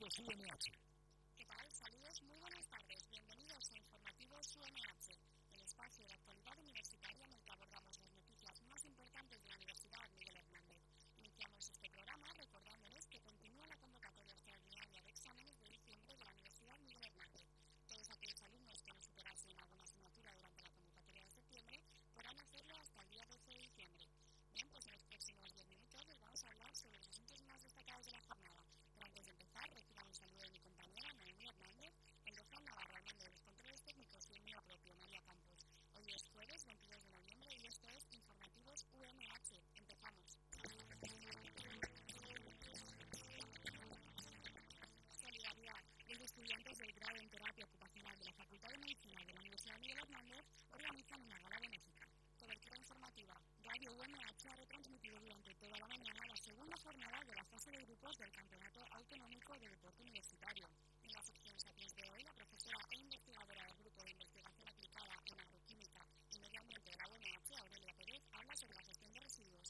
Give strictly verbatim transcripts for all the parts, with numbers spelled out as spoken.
Informativos U M H. ¿Qué tal? Saludos, muy buenas tardes. Bienvenidos a Informativos U M H, el espacio de actualidad universitaria en el que abordamos las noticias más importantes de la Universidad Miguel Hernández. Iniciamos este programa recordándoles que continúa la convocatoria extraordinaria de exámenes de diciembre de la Universidad Miguel Hernández. Todos aquellos alumnos que no superasen alguna asignatura durante la convocatoria de septiembre podrán hacerlo hasta el día doce de diciembre. Bien, pues en los próximos diez minutos les vamos a hablar sobre los asuntos más destacados de la jornada. Pero antes de empezar, reciban un saludo de mi compañera Noemí Hernández, el doctor Navarro al mando de los controles técnicos y el mío propio, María Campos. Hoy es jueves veintidós de noviembre y esto es Informativos U M H. Empezamos. Solidaridad. Los estudiantes del grado en terapia ocupacional de la Facultad de Medicina de la Universidad Miguel Hernández organizan una gala benéfica. Cobertura informativa. Radio U M H ha retransmitido durante toda la mañana la segunda jornada de la fase de grupos del Campeonato Autonómico de Deporte Universitario. En la sección Sapiens de hoy, la profesora e investigadora del Grupo de Investigación Aplicada en Agroquímica y Medio Ambiente de la U M H, Aurelia Pérez, habla sobre la gestión de residuos.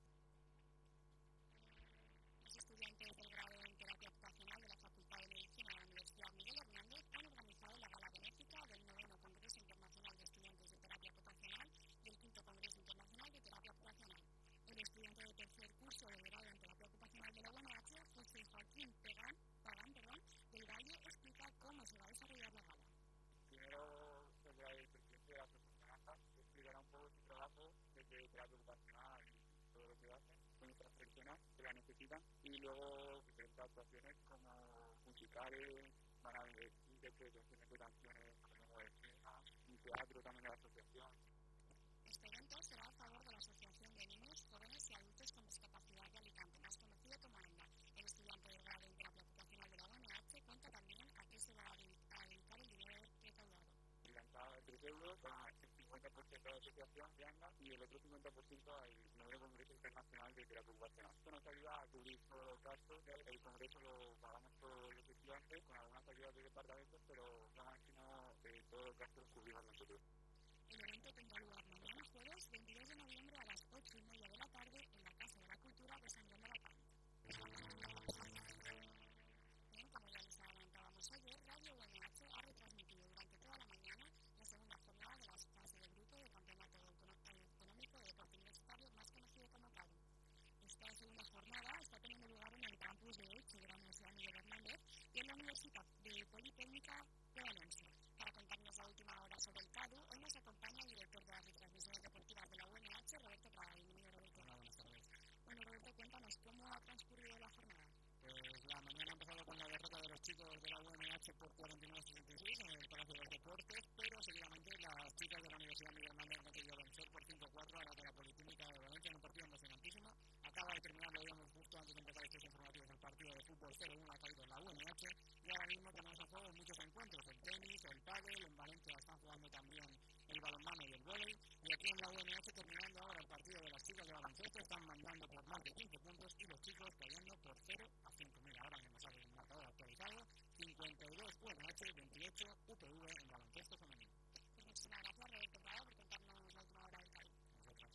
Los estudiantes del grado en terapia ocupacional de la Facultad de Medicina de la Universidad Miguel Hernández han organizado la gala benéfica del noveno Congreso Internacional de Estudiantes de Terapia Ocupacional y el quinto Congreso Internacional de Terapia Ocupacional. El estudiante de tercer curso del grado en terapia ocupacional de la U M H, José Joaquín Pagán, Pagán perdón, del Valle, explica cómo se va a desarrollar la gala. Primero, sobre el presidente de la Asociación, explicará un poco su trabajo desde terapia ocupacional y todo lo que hacen con otras personas que la necesitan, y luego diferentes actuaciones como musicales, van a haber interpretaciones de canciones como de escena, y teatro también de la asociación. Este evento será a favor de la Asociación de Niños, Jóvenes y Adultos con Discapacidad de Alicante, más conocido como ANDA. El estudiante del grado en terapia ocupacional de la U M H cuenta también a qué se va a dedicar el dinero recaudado. Lanzado tres euros para el cincuenta por ciento de la asociación de ANDA y el otro cincuenta por ciento al nuevo Congreso Internacional de Terapia Ocupacional. Esto nos ayuda a cubrir todos los gastos. El Congreso lo pagamos todos los estudiantes con algunas ayudas de departamentos, pero no es sino que todos los gastos los cubrimos nosotros. El evento tendrá lugar mañana jueves veintidós de noviembre a las ocho y media de la tarde en la Casa de la Cultura de San Juan de la Paz. Bien, como ya les adelantábamos ayer, Radio U M H ha retransmitido durante toda la mañana la segunda jornada de la fase del grupo del Campeonato Autonómico de Deporte Universitario, más conocido como CADU. Esta segunda jornada está teniendo lugar en el campus de Elche de la Universidad Miguel Hernández y en la Universidad de Politécnica de Valencia. Para contarnos la última hora sobre el CADU, hoy nos acompaña el director de las retransmisiones deportivas de la U M H, Roberto Prada. Bienvenido, Roberto. Hola, buenas tardes. Bueno, Roberto, cuéntanos cómo ha transcurrido la jornada. Pues la mañana ha empezado con la derrota de los chicos de la U M H por cuarenta y nueve a sesenta y seis en el Palacio de los Deportes, pero seguidamente las chicas de la Universidad Miguel Hernández han conseguido vencer por cinco cuatro a la de la Politécnica de Valencia en un partido emocionantísimo. Acaba de terminar, lo veíamos justo antes de empezar estos informativos, el partido de fútbol cero uno ha caído en la U M H y ahora mismo tenemos a juego muchos encuentros, el tenis, el pádel, en Valencia están jugando también el balonmano y el vóley, y aquí en la U M H terminando ahora el partido de las chicas de baloncesto, están mandando por más de quince puntos y los chicos cayendo por cero a cinco. Mira, ahora mismo sale el marcador actualizado, cincuenta y dos U M H, veintiocho U P V en baloncesto femenino. Pues muchísimas gracias, Roberto Prada, por contarnos la última hora del CADU. Nosotras.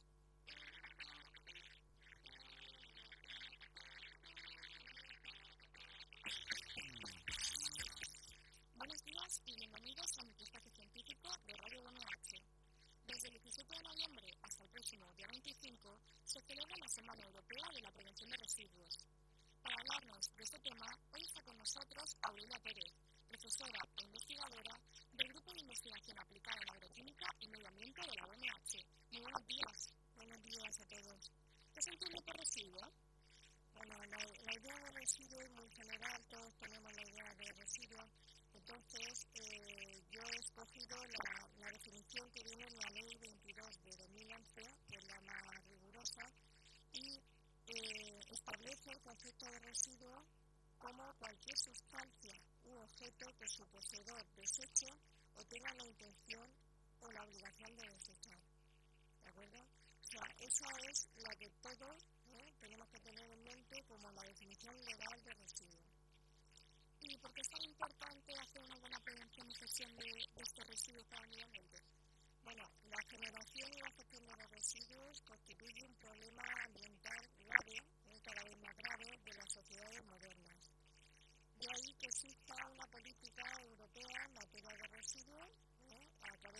Buenos días y bienvenidos a nuestro espacio científico de Radio U M H. Desde el diecisiete de noviembre hasta el próximo día veinticinco se celebra la Semana Europea de la Prevención de Residuos. Para hablarnos de este tema, hoy está con nosotros Aurelia Pérez, profesora e investigadora del Grupo de Investigación Aplicada en Agroquímica y Medio Ambiente de la U M H. Muy buenos días. Buenos días a todos. ¿Qué se entiende por residuo? Bueno, la, la idea de residuo es muy general, todos tenemos la idea de residuo. Entonces, eh, yo he escogido la, la definición que viene en la Ley veintidós de dos mil once, que es la más rigurosa, y eh, establece el concepto de residuo como cualquier sustancia u objeto que su poseedor deseche o tenga la intención o la obligación de desechar. ¿De acuerdo? O sea, esa es la que todos ¿eh? tenemos que tener en mente como la definición legal de residuo. ¿Y por qué es tan importante hacer una buena prevención y gestión de, de este residuo para el medio ambiente? Bueno, la generación y la gestión de los residuos constituye un problema ambiental grave, eh, cada vez más grave, de las sociedades modernas. De ahí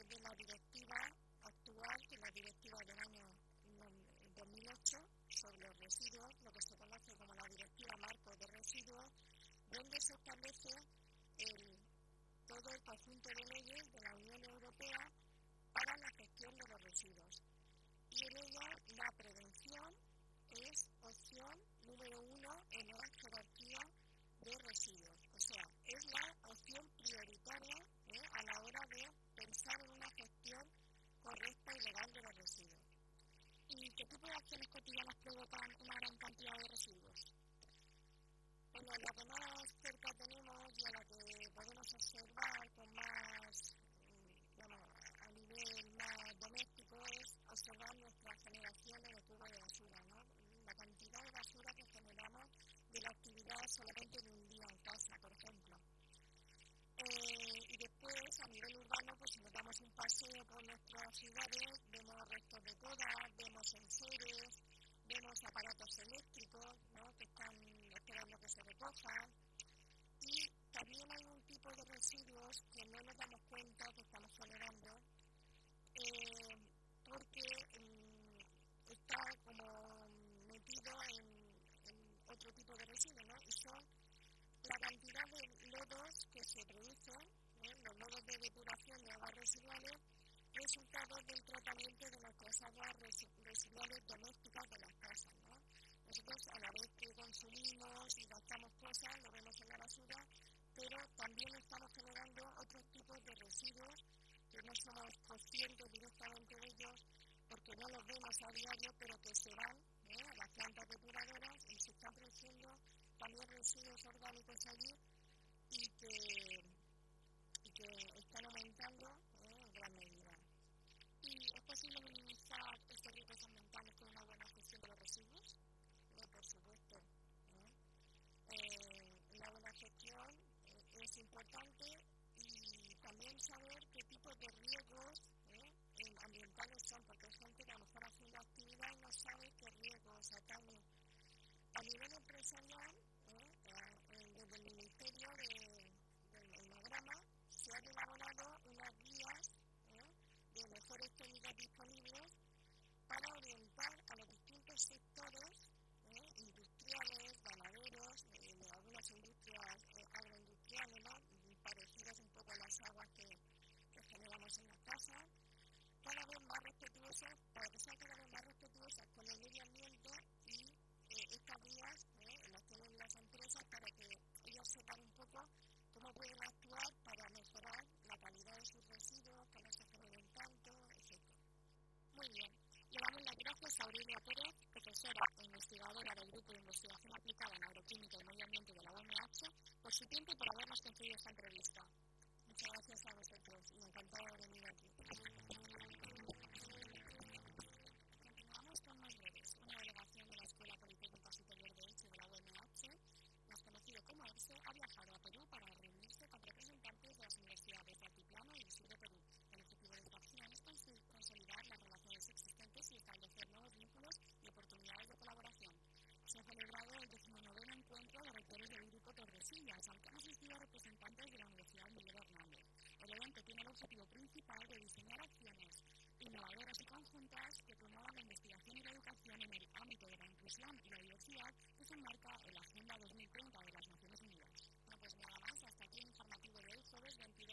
través de la directiva actual, que es la directiva del año dos mil ocho sobre los residuos, lo que se conoce como la Directiva Marco de Residuos, donde se establece el, todo el conjunto de leyes de la Unión Europea para la gestión de los residuos. Y en ella la prevención es opción número uno en la jerarquía de residuos. O sea, es la opción prioritaria ¿eh? a la hora de pensar en una gestión correcta y legal de los residuos. ¿Y qué tipo de acciones cotidianas provocan una gran cantidad de residuos? Bueno, la que más cerca tenemos y a la que podemos observar con más, bueno, a nivel más doméstico es observar nuestras generaciones de cubo de basura, ¿no? La cantidad de basura que generamos de la actividad solamente de un día en casa, por ejemplo. Eh, y después, a nivel urbano, pues si nos damos un paseo por nuestras ciudades, vemos restos de podas, vemos enseres, vemos aparatos eléctricos, ¿no? que están esperando que se recojan. Y también hay un tipo de residuos que no nos damos cuenta que estamos generando, eh, porque mm, está como metido en, en otro tipo de residuos, ¿no? Y son la cantidad de lodos que se producen, ¿eh? los lodos de depuración de aguas residuales, resultado del tratamiento de nuestras aguas residuales domésticas de las casas, ¿no? Nosotros a la vez que consumimos y gastamos cosas, lo vemos en la basura, pero también estamos generando otros tipos de residuos que no somos conscientes directamente de ellos porque no los vemos a diario, pero que se van ¿eh? a las plantas depuradoras y se están produciendo también residuos orgánicos allí y que, y que están aumentando ¿eh? en gran medida. ¿Y es posible minimizar estos riesgos ambientales con una buena gestión de los residuos? Eh, por supuesto. ¿eh? Eh, la buena gestión eh, es importante y también saber qué tipo de riesgos ¿eh? ambientales son, porque hay gente que a lo mejor haciendo actividad y no sabe qué riesgos atañen. A nivel empresarial, ¿eh? desde el Ministerio de, del Inmagrama se han elaborado unas guías ¿eh? de mejores técnicas disponibles para orientar a los distintos sectores ¿eh? industriales, ganaderos, eh, de algunas industrias eh, agroindustriales, ¿no? parecidas un poco a las aguas que, que generamos en las casas, cada vez más respetuosas, para que sean cada vez más respetuosas con el medio ambiente y eh, estas guías eh, las tienen las empresas para que ellos sepan un poco cómo pueden actuar para mejorar la calidad de sus residuos, que no se generen tanto, etcétera. Muy bien, le damos las gracias a Aurelia Pérez, profesora e investigadora del Grupo de Investigación Aplicada en Agroquímica y Medio Ambiente de la U M H, por su tiempo y por habernos concedido esta entrevista. Muchas gracias a vosotros y encantada de venir aquí. Continuamos con más breves. Una delegación de la Escuela Politécnica Superior de Elche de la U M H, más conocido como EPSE, ha viajado a Perú para reunirse con representantes de las universidades de Altiplano y Sur de Perú. El objetivo de esta acción es consolidar las relaciones existentes y establecer nuevos vínculos y oportunidades de colaboración. Se ha celebrado el decimonoveno encuentro de rectores del Grupo Tordesillas, al que han asistido representantes de la Universidad Miguel Hernández. El evento tiene el objetivo principal de diseñar acciones innovadoras y conjuntas que promuevan la investigación y la educación en el ámbito de la inclusión y la diversidad que se enmarca en la Agenda dos mil treinta de las Naciones Unidas. Bueno, pues nada más, hasta aquí el informativo de hoy, jueves veintidós